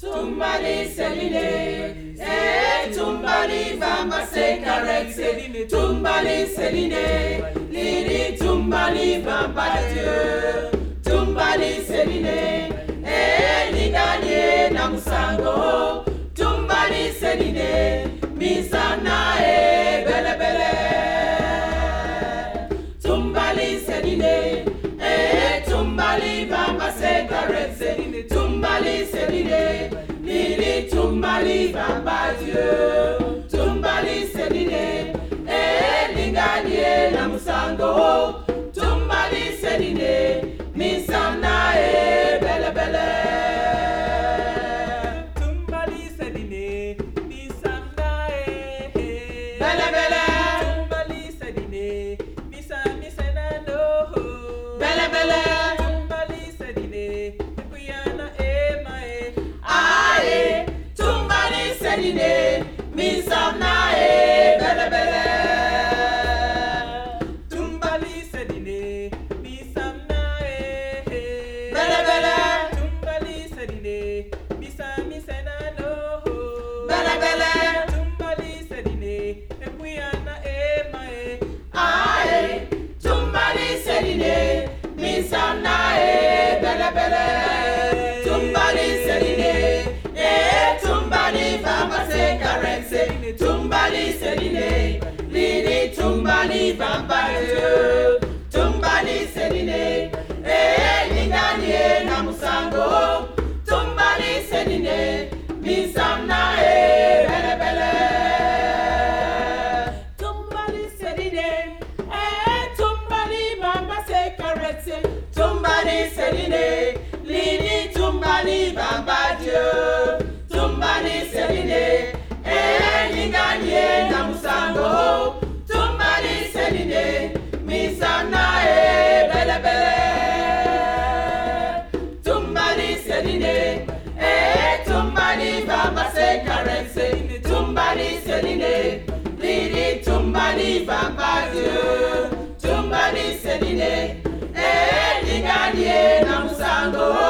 Tumbali Seline, Tumbali Bamba se caresse, Tumbali Seline, Lili Tumbali Bamba Dieu, Tumbali Seline, Liganye Namusango, Tumbali Seline, Misana Bele Bele, Tumbali Seline, Tumbali Bamba se caresse, Tumbali Seline, Lili Tumbali Bamba Dieu, Tumbali Seline, Linganye Namusango, Tumbali Seline, Misana Bele Bele. Tumbali Seline, Misana Bele Bele. Tumbali Seline, Misana no. Bele Bele. Tumbali Seline, Kuyana Mae. Aye, Tumbali Seline, Misana Bele Bele. Tumbali Seline, Misana Bele Bele. Tumbali Seline, Misana no. Bele Bele. Tumbali Seline, Kuyana Mae. Aye, Tumbali Seline, Misana Bele Bele. Tumbali Seline, Tumbali Bamba se caresse, Tumbali Seline, Lili Tumbali Bamba Dieu, Tumbali Seline, Linganye Namusango, Tumbali Seline, Misana Bele Bele. Tumbali Seline, Tumbali Bamba se caresse, Tumbali Seline, Lili Tumbali Bamba Dieu, Tumbali Seline, Linganye Namusango, Tumbali Seline, Misana Bele Bele. Tumbali Seline, Tumbali Bamba se caresse, Tumbali Seline, Lili Tumbali Bamba Dieu, Tumbali Seline, Linganye Namusango.